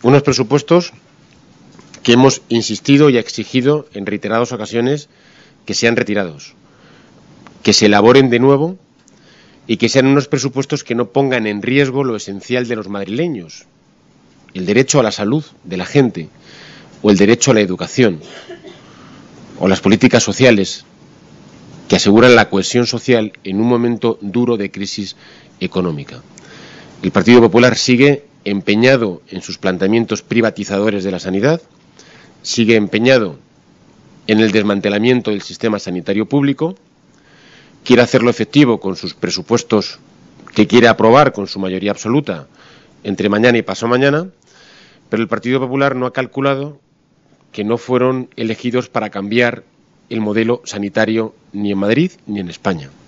Unos presupuestos que hemos insistido y exigido en reiteradas ocasiones que sean retirados, que se elaboren de nuevo y que sean unos presupuestos que no pongan en riesgo lo esencial de los madrileños, el derecho a la salud de la gente, o el derecho a la educación, o las políticas sociales que aseguran la cohesión social en un momento duro de crisis económica. El Partido Popular sigue empeñado en sus planteamientos privatizadores de la sanidad, sigue empeñado en el desmantelamiento del sistema sanitario público, quiere hacerlo efectivo con sus presupuestos que quiere aprobar con su mayoría absoluta entre mañana y pasado mañana, pero el Partido Popular no ha calculado que no fueron elegidos para cambiar el modelo sanitario ni en Madrid ni en España.